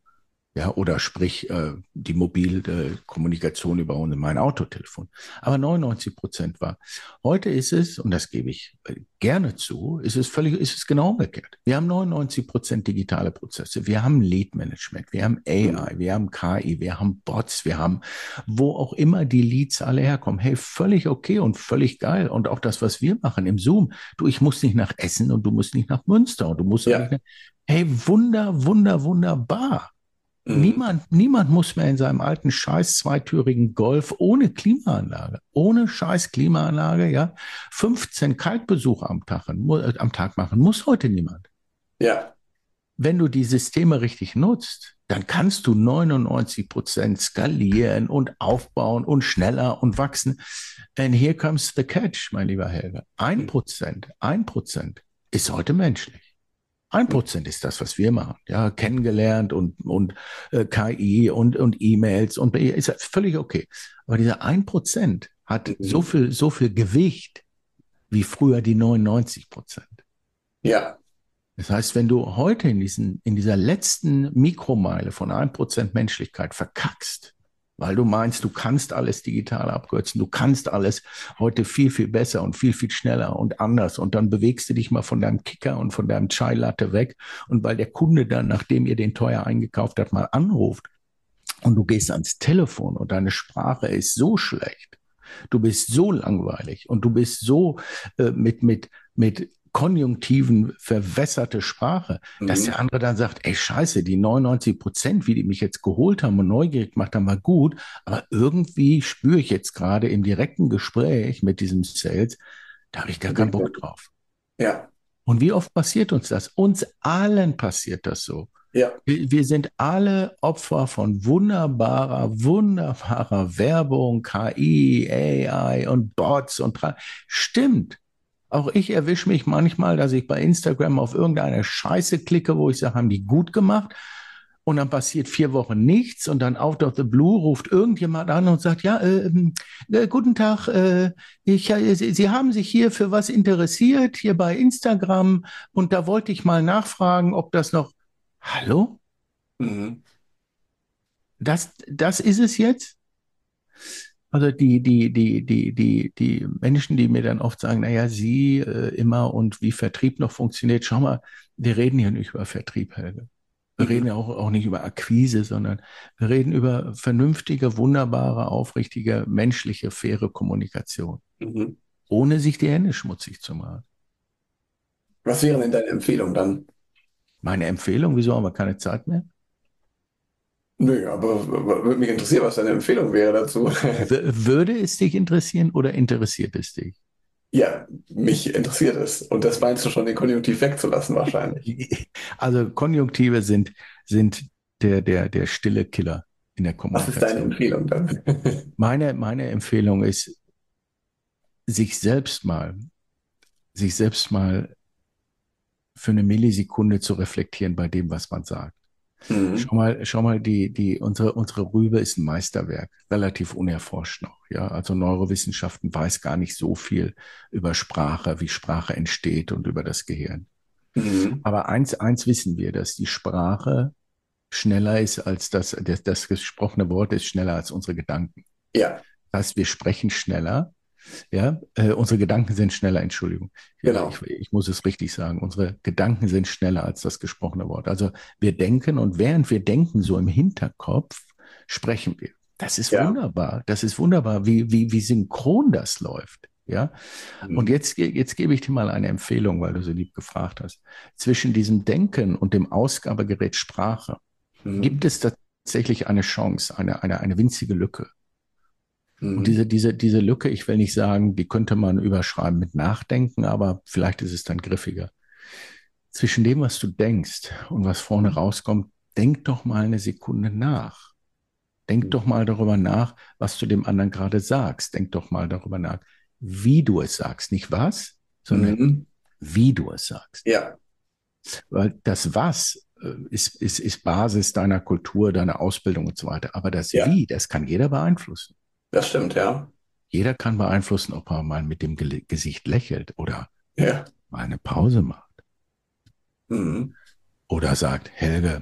Ja, oder sprich äh, die mobile Kommunikation über mein Autotelefon. Aber neunundneunzig Prozent war. Heute ist es, und das gebe ich äh, gerne zu, ist es völlig, ist es genau umgekehrt. Wir haben neunundneunzig Prozent digitale Prozesse. Wir haben Lead Management, wir haben A I, Mhm. wir haben K I, wir haben Bots, wir haben, wo auch immer die Leads alle herkommen. Hey, völlig okay und völlig geil. Und auch das, was wir machen im Zoom. Du, ich muss nicht nach Essen und du musst nicht nach Münster und du musst auch nicht Ja. nach, hey, wunder, wunder, wunderbar. Mhm. Niemand, niemand muss mehr in seinem alten scheiß zweitürigen Golf ohne Klimaanlage, ohne scheiß Klimaanlage, ja, fünfzehn Kaltbesuche am Tag, äh, am Tag machen, muss heute niemand. Ja. Wenn du die Systeme richtig nutzt, dann kannst du neunundneunzig Prozent skalieren und aufbauen und schneller und wachsen. And here comes the catch, mein lieber Helge. Ein Mhm. Prozent, ein Prozent ist heute menschlich. Ein Prozent ist das, was wir machen. Ja, kennengelernt und, und äh, K I und, und E-Mails und ist ja völlig okay. Aber dieser ein Prozent hat so Mhm. viel, so viel Gewicht wie früher die neunundneunzig Prozent. Ja. Das heißt, wenn du heute in, diesen, in dieser letzten Mikromeile von ein Prozent Menschlichkeit verkackst, weil du meinst, du kannst alles digital abkürzen, du kannst alles heute viel, viel besser und viel, viel schneller und anders und dann bewegst du dich mal von deinem Kicker und von deinem Chai Latte weg und weil der Kunde dann, nachdem ihr den teuer eingekauft habt, mal anruft und du gehst ans Telefon und deine Sprache ist so schlecht, du bist so langweilig und du bist so äh, mit, mit, mit Konjunktiven verwässerte Sprache, dass Mhm. der andere dann sagt, ey Scheiße, die neunundneunzig Prozent, wie die mich jetzt geholt haben und neugierig gemacht haben, war gut, aber irgendwie spüre ich jetzt gerade im direkten Gespräch mit diesem Sales, da habe ich gar keinen Bock drauf. Ja. Und wie oft passiert uns das? Uns allen passiert das so. Ja. Wir, wir sind alle Opfer von wunderbarer, wunderbarer Werbung, K I, A I und Bots und tra- stimmt. Auch ich erwische mich manchmal, dass ich bei Instagram auf irgendeine Scheiße klicke, wo ich sage, haben die gut gemacht. Und dann passiert vier Wochen nichts und dann out of the blue ruft irgendjemand an und sagt, ja, äh, äh, guten Tag, äh, ich, äh, Sie, Sie haben sich hier für was interessiert, hier bei Instagram und da wollte ich mal nachfragen, ob das noch, hallo? Mhm. Das, das ist es jetzt? Also die, die, die, die, die, die Menschen, die mir dann oft sagen, naja, sie äh, immer und wie Vertrieb noch funktioniert, schau mal, wir reden hier nicht über Vertrieb, Helge. Wir reden Mhm. ja auch, auch nicht über Akquise, sondern wir reden über vernünftige, wunderbare, aufrichtige, menschliche, faire Kommunikation, Mhm. ohne sich die Hände schmutzig zu machen. Was wäre denn deine Empfehlung dann? Meine Empfehlung, wieso haben wir keine Zeit mehr? Nö, aber w- w- würde mich interessieren, was deine Empfehlung wäre dazu. W würde es dich interessieren oder interessiert es dich? Ja, mich interessiert es. Und das meinst du schon, den Konjunktiv wegzulassen wahrscheinlich. Also Konjunktive sind, sind der, der, der stille Killer in der Was ist deine Kommunikation. Empfehlung dann? Meine, meine Empfehlung ist, sich selbst mal, sich selbst mal für eine Millisekunde zu reflektieren bei dem, was man sagt. Mhm. Schau mal, schau mal, die, die, unsere, unsere Rübe ist ein Meisterwerk, relativ unerforscht noch. Ja, also Neurowissenschaften weiß gar nicht so viel über Sprache, wie Sprache entsteht und über das Gehirn. Mhm. Aber eins, eins wissen wir, dass die Sprache schneller ist als das, das, das gesprochene Wort ist schneller als unsere Gedanken. Ja, Das heißt, wir sprechen schneller, ja, äh, unsere Gedanken sind schneller, Entschuldigung, ich, genau. ich muss es richtig sagen, unsere Gedanken sind schneller als das gesprochene Wort. Also wir denken und während wir denken, so im Hinterkopf, sprechen wir. Das ist Ja. wunderbar, das ist wunderbar, wie, wie, wie synchron das läuft. Ja, und Mhm. jetzt, jetzt gebe ich dir mal eine Empfehlung, weil du so lieb gefragt hast. Zwischen diesem Denken und dem Ausgabegerät Sprache Mhm. gibt es tatsächlich eine Chance, eine, eine, eine winzige Lücke. Und Mhm. diese, diese, diese Lücke, ich will nicht sagen, die könnte man überschreiben mit Nachdenken, aber vielleicht ist es dann griffiger. Zwischen dem, was du denkst und was vorne Mhm. rauskommt, denk doch mal eine Sekunde nach. Denk doch mal darüber nach, was du dem anderen gerade sagst. Denk doch mal darüber nach, wie du es sagst. Nicht was, sondern Mhm. wie du es sagst. Ja, Weil das Was äh, ist, ist, ist Basis deiner Kultur, deiner Ausbildung und so weiter. Aber das ja, Wie, das kann jeder beeinflussen. das stimmt, ja. Jeder kann beeinflussen, ob er mal mit dem Ge Gesicht lächelt oder Ja. mal eine Pause macht Mhm. oder sagt, Helge,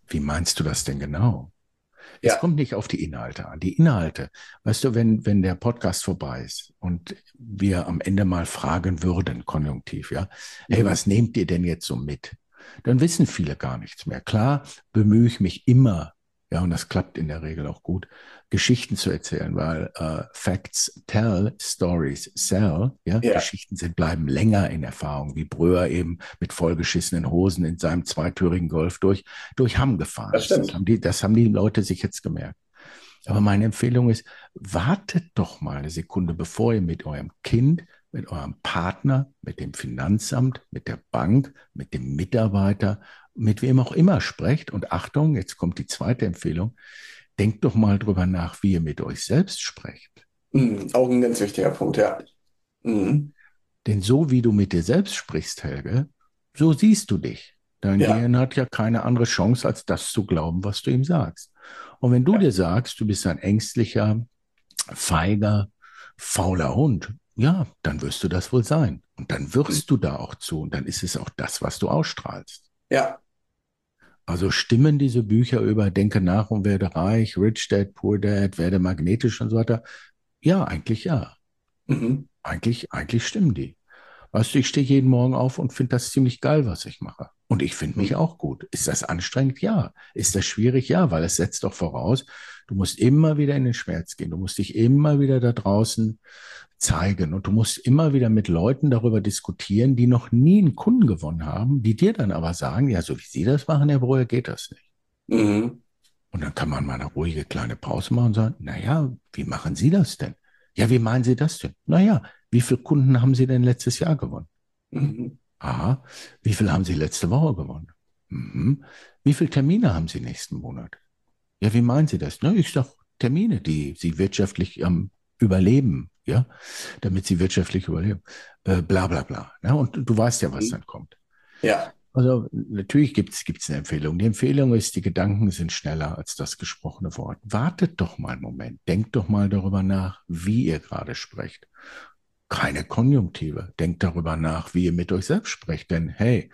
Wie meinst du das denn genau? Es Ja. kommt nicht auf die Inhalte an. Die Inhalte, weißt du, wenn, wenn der Podcast vorbei ist und wir am Ende mal fragen würden, konjunktiv, ja, hey, Mhm. was nehmt ihr denn jetzt so mit? Dann wissen viele gar nichts mehr. Klar bemühe ich mich immer, ja, und das klappt in der Regel auch gut, Geschichten zu erzählen, weil äh, Facts tell, Stories sell, ja, Ja, Geschichten sind, bleiben länger in Erfahrung, wie Bröer eben mit vollgeschissenen Hosen in seinem zweitürigen Golf durch, durch Hamm gefahren das ist. Das stimmt. haben die, das haben die Leute sich jetzt gemerkt. Aber meine Empfehlung ist, wartet doch mal eine Sekunde, bevor ihr mit eurem Kind, mit eurem Partner, mit dem Finanzamt, mit der Bank, mit dem Mitarbeiter, mit wem auch immer sprecht. Und Achtung, jetzt kommt die zweite Empfehlung. Denkt doch mal drüber nach, wie ihr mit euch selbst sprecht. Mhm. Auch ein ganz wichtiger Punkt, ja. Mhm. Denn so wie du mit dir selbst sprichst, Helge, so siehst du dich. Dein Ja, Gehirn hat ja keine andere Chance, als das zu glauben, was du ihm sagst. Und wenn du ja. dir sagst, du bist ein ängstlicher, feiger, fauler Hund, ja, dann wirst du das wohl sein. Und dann Mhm. wirst du da auch zu. Und dann ist es auch das, was du ausstrahlst. Ja. Also stimmen diese Bücher über Denke nach und werde reich, Rich Dad, Poor Dad, werde magnetisch und so weiter? Ja, eigentlich ja. Mhm. Eigentlich, eigentlich stimmen die. Weißt du, ich stehe jeden Morgen auf und finde das ziemlich geil, was ich mache. Und ich finde mich Mhm. auch gut. Ist das anstrengend? Ja. Ist das schwierig? Ja, weil es setzt doch voraus, du musst immer wieder in den Schmerz gehen. Du musst dich immer wieder da draußen zeigen und du musst immer wieder mit Leuten darüber diskutieren, die noch nie einen Kunden gewonnen haben, die dir dann aber sagen, ja, so wie Sie das machen, Herr Breuer, geht das nicht. Mhm. Und dann kann man mal eine ruhige kleine Pause machen und sagen, naja, wie machen Sie das denn? Ja, wie meinen Sie das denn? Naja, wie viele Kunden haben Sie denn letztes Jahr gewonnen? Mhm. Aha. Wie viel haben Sie letzte Woche gewonnen? Mhm. Wie viele Termine haben Sie nächsten Monat? Ja, wie meinen Sie das? Ne, ich sage Termine, die Sie wirtschaftlich ähm, überleben, ja, damit Sie wirtschaftlich überleben. Äh, bla bla bla. Ne? Und du weißt ja, was Mhm. dann kommt. Ja, Also natürlich gibt es gibt's eine Empfehlung. Die Empfehlung ist, die Gedanken sind schneller als das gesprochene Wort. Wartet doch mal einen Moment. Denkt doch mal darüber nach, wie ihr gerade sprecht. Keine Konjunktive. Denkt darüber nach, wie ihr mit euch selbst sprecht. Denn hey,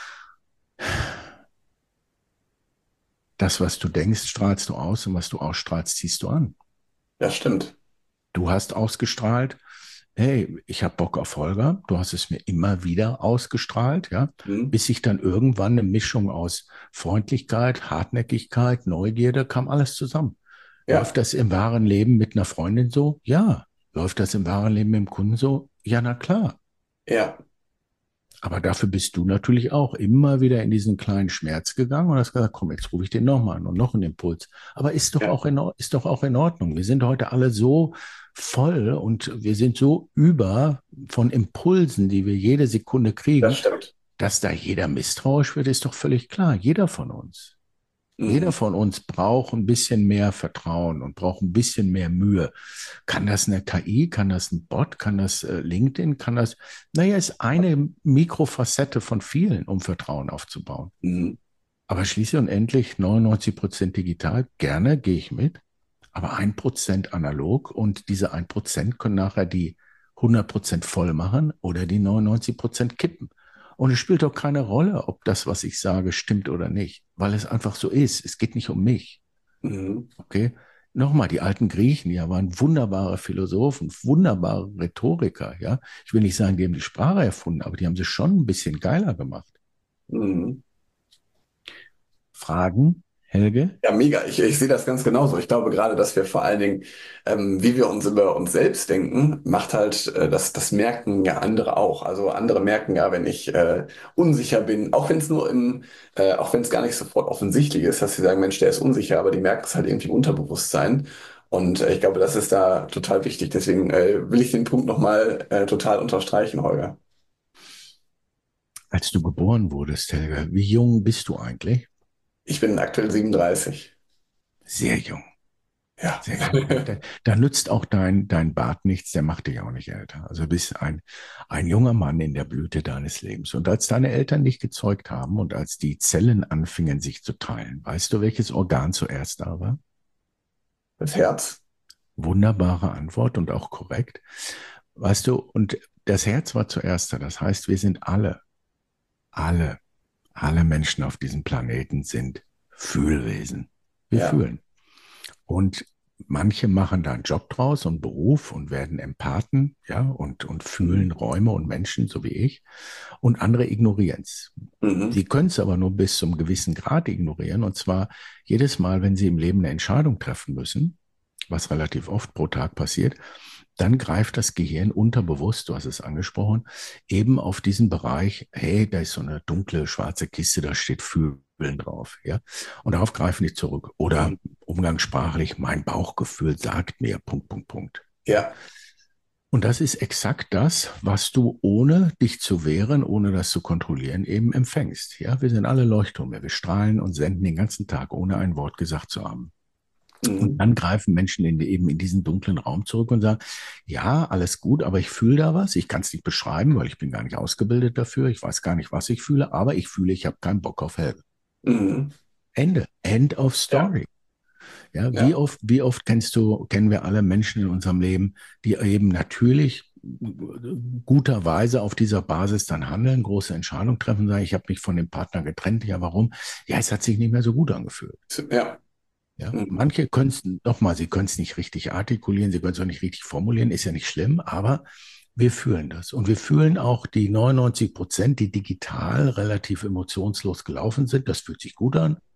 das, was du denkst, strahlst du aus und was du ausstrahlst, ziehst du an. das stimmt. Du hast ausgestrahlt, hey, ich habe Bock auf Holger. Du hast es mir immer wieder ausgestrahlt, ja, Mhm. bis sich dann irgendwann eine Mischung aus Freundlichkeit, Hartnäckigkeit, Neugierde kam alles zusammen. Läuft Ja, das im wahren Leben mit einer Freundin so? Ja. Läuft das im wahren Leben mit dem Kunden so? Ja, na klar. ja, Aber dafür bist du natürlich auch immer wieder in diesen kleinen Schmerz gegangen und hast gesagt, komm, jetzt rufe ich den nochmal an und noch einen Impuls. Aber ist doch ja, auch in, ist doch auch in Ordnung. Wir sind heute alle so voll und wir sind so über von Impulsen, die wir jede Sekunde das kriegen, stimmt. dass da jeder misstrauisch wird, ist doch völlig klar. Jeder von uns. Jeder Mhm. von uns braucht ein bisschen mehr Vertrauen und braucht ein bisschen mehr Mühe. Kann das eine K I? Kann das ein Bot? Kann das äh, LinkedIn? Kann das, naja, ist eine Mikrofacette von vielen, um Vertrauen aufzubauen. Mhm. Aber schließlich und endlich neunundneunzig Prozent digital, gerne gehe ich mit, aber ein Prozent analog und diese ein Prozent können nachher die hundert Prozent voll machen oder die neunundneunzig Prozent kippen. Und es spielt doch keine Rolle, ob das, was ich sage, stimmt oder nicht, weil es einfach so ist. Es geht nicht um mich. Mhm. Okay? Nochmal, die alten Griechen, ja, waren wunderbare Philosophen, wunderbare Rhetoriker, ja. Ich will nicht sagen, die haben die Sprache erfunden, aber die haben sie schon ein bisschen geiler gemacht. Mhm. Fragen, Helge? Ja, mega. Ich, ich sehe das ganz genauso. Ich glaube gerade, dass wir vor allen Dingen, ähm, wie wir uns über uns selbst denken, macht halt, äh, das, das merken ja andere auch. Also andere merken ja, wenn ich äh, unsicher bin, auch wenn es nur im, äh, auch wenn es gar nicht sofort offensichtlich ist, dass sie sagen, Mensch, der ist unsicher, aber die merken es halt irgendwie im Unterbewusstsein. Und äh, ich glaube, das ist da total wichtig. Deswegen äh, will ich den Punkt nochmal äh, total unterstreichen, Holger. Als du geboren wurdest, Helge, wie jung bist du eigentlich? Ich bin aktuell siebenunddreißig. Sehr jung, Ja. sehr jung. Da, da, da nützt auch dein, dein Bart nichts, der macht dich auch nicht älter. Also du bist ein, ein junger Mann in der Blüte deines Lebens. Und als deine Eltern dich gezeugt haben und als die Zellen anfingen sich zu teilen, weißt du, welches Organ zuerst da war? Das Herz. Wunderbare Antwort und auch korrekt. Weißt du, und das Herz war zuerst da. Das heißt, wir sind alle, alle, alle Menschen auf diesem Planeten sind Fühlwesen. Wir Ja. fühlen. Und manche machen da einen Job draus und Beruf und werden Empathen, ja, und, und Mhm. fühlen Räume und Menschen, so wie ich. Und andere ignorieren es. Mhm. Sie können es aber nur bis zum gewissen Grad ignorieren. Und zwar jedes Mal, wenn Sie im Leben eine Entscheidung treffen müssen, was relativ oft pro Tag passiert, dann greift das Gehirn unterbewusst, du hast es angesprochen, eben auf diesen Bereich, hey, da ist so eine dunkle, schwarze Kiste, da steht Fühlen drauf, ja. Und darauf greifen die zurück. Oder Mhm. umgangssprachlich, mein Bauchgefühl sagt mir, Punkt, Punkt, Punkt, ja. Ja. Und das ist exakt das, was du ohne dich zu wehren, ohne das zu kontrollieren, eben empfängst. Ja, wir sind alle Leuchttürme. Wir strahlen und senden den ganzen Tag, ohne ein Wort gesagt zu haben. Und Mhm. dann greifen Menschen in, eben in diesen dunklen Raum zurück und sagen, ja, alles gut, aber ich fühle da was. Ich kann es nicht beschreiben, weil ich bin gar nicht ausgebildet dafür. Ich weiß gar nicht, was ich fühle, aber ich fühle, ich habe keinen Bock auf Helge. Mhm. Ende. End of Ja. story. Ja, wie Ja. oft, wie oft kennst du, kennen wir alle Menschen in unserem Leben, die eben natürlich guterweise auf dieser Basis dann handeln, große Entscheidungen treffen, sagen, ich habe mich von dem Partner getrennt. Ja, warum? Ja, es hat sich nicht mehr so gut angefühlt. Ja. Ja, Mhm. manche können es, nochmal, sie können es nicht richtig artikulieren, sie können es auch nicht richtig formulieren, ist ja nicht schlimm, aber wir fühlen das. Und wir fühlen auch die neunundneunzig Prozent, die digital relativ emotionslos gelaufen sind. Das fühlt sich gut an.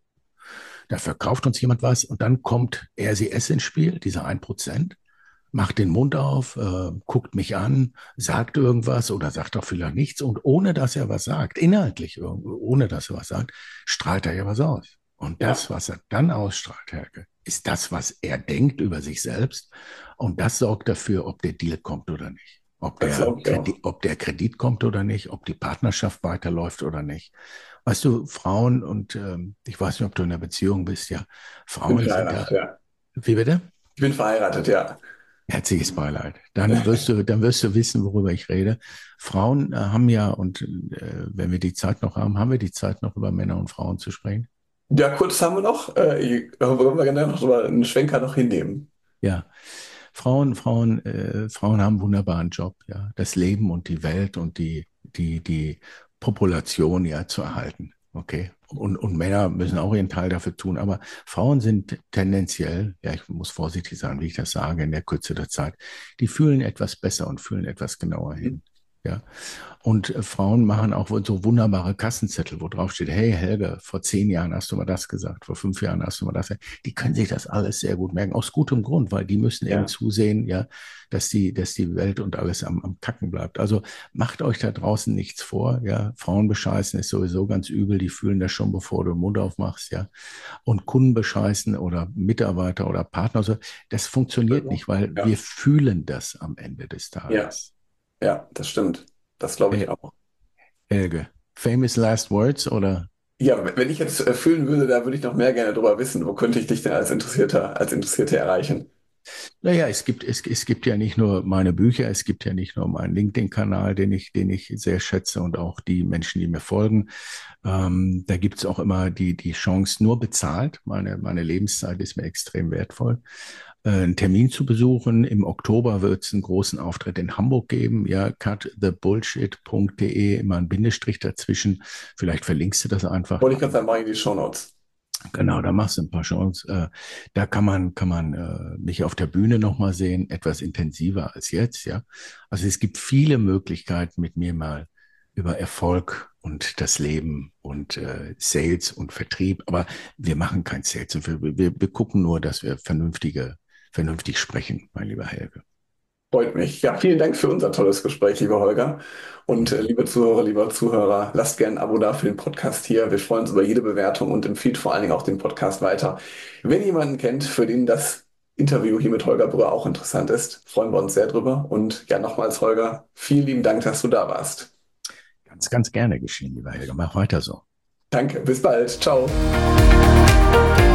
Da verkauft uns jemand was und dann kommt R C S ins Spiel, dieser ein Prozent, macht den Mund auf, äh, guckt mich an, sagt irgendwas oder sagt auch vielleicht nichts und ohne dass er was sagt, inhaltlich, irgendwo, ohne dass er was sagt, strahlt er ja was aus. Und das, Ja. was er dann ausstrahlt, Helge, ist das, was er denkt über sich selbst. Und das sorgt dafür, ob der Deal kommt oder nicht. Ob Das der glaube ich Kredit, auch. ob der Kredit kommt oder nicht, ob die Partnerschaft weiterläuft oder nicht. Weißt du, Frauen und ähm, ich weiß nicht, ob du in einer Beziehung bist, ja, Ich bin Frauen sind ja, verheiratet, ja. wie bitte? Ich bin verheiratet, ja. Herzliches Beileid. Dann wirst du, dann wirst du wissen, worüber ich rede. Frauen äh, haben ja, und äh, wenn wir die Zeit noch haben, haben wir die Zeit noch über Männer und Frauen zu sprechen? Ja, kurz haben wir noch. Äh, wollen wir gerne noch mal einen Schwenker noch hinnehmen. Ja. Frauen, Frauen, äh, Frauen haben einen wunderbaren Job, ja. Das Leben und die Welt und die, die, die Population ja zu erhalten. Okay. Und, und Männer müssen auch ihren Teil dafür tun. Aber Frauen sind tendenziell, ja, ich muss vorsichtig sein, wie ich das sage, in der Kürze der Zeit, die fühlen etwas besser und fühlen etwas genauer Mhm. hin. Ja. Und äh, Frauen machen auch so wunderbare Kassenzettel, wo drauf steht, hey Helga, vor zehn Jahren hast du mal das gesagt, vor fünf Jahren hast du mal das gesagt. Die können sich das alles sehr gut merken, aus gutem Grund, weil die müssen eben Ja, zusehen, ja, dass die, dass die Welt und alles am, am Kacken bleibt. Also macht euch da draußen nichts vor, ja. Frauen bescheißen ist sowieso ganz übel, die fühlen das schon, bevor du den Mund aufmachst, ja. Und Kunden bescheißen oder Mitarbeiter oder Partner, so, das funktioniert nicht, weil wir ja, fühlen das am Ende des ja, Tages. ja, das stimmt. Das glaube ich Äh, auch. Helge, famous last words oder? Ja, wenn ich jetzt äh, fühlen würde, da würde ich noch mehr gerne drüber wissen. Wo könnte ich dich denn als Interessierter, als Interessierte erreichen? Naja, es gibt, es, es gibt ja nicht nur meine Bücher, es gibt ja nicht nur meinen LinkedIn-Kanal, den ich, den ich sehr schätze und auch die Menschen, die mir folgen. Ähm, da gibt's auch immer die, die Chance, nur bezahlt. Meine, meine Lebenszeit ist mir extrem wertvoll. Äh, einen Termin zu besuchen. Im Oktober wird es einen großen Auftritt in Hamburg geben. Ja, cut the bullshit punkt de, immer ein Bindestrich dazwischen. Vielleicht verlinkst du das einfach. Wollte ich ganz einfach in die Shownotes. Genau, da machst du ein paar Shows. Äh, da kann man, kann man äh, mich auf der Bühne nochmal sehen, etwas intensiver als jetzt, ja. Also es gibt viele Möglichkeiten, mit mir mal über Erfolg und das Leben und äh, Sales und Vertrieb, aber wir machen kein Sales. Und wir, wir, wir gucken nur, dass wir vernünftige, vernünftig sprechen, mein lieber Helge. Freut mich. Ja, vielen Dank für unser tolles Gespräch, lieber Holger. Und äh, liebe Zuhörer, lieber Zuhörer, lasst gerne ein Abo da für den Podcast hier. Wir freuen uns über jede Bewertung und empfiehlt vor allen Dingen auch den Podcast weiter. Wenn ihr jemanden kennt, für den das Interview hier mit Holger Brühr auch interessant ist, freuen wir uns sehr drüber. Und ja, nochmals, Holger, vielen lieben Dank, dass du da warst. Ganz, ganz gerne geschehen, lieber Helge. Mach weiter so. Danke, bis bald. Ciao.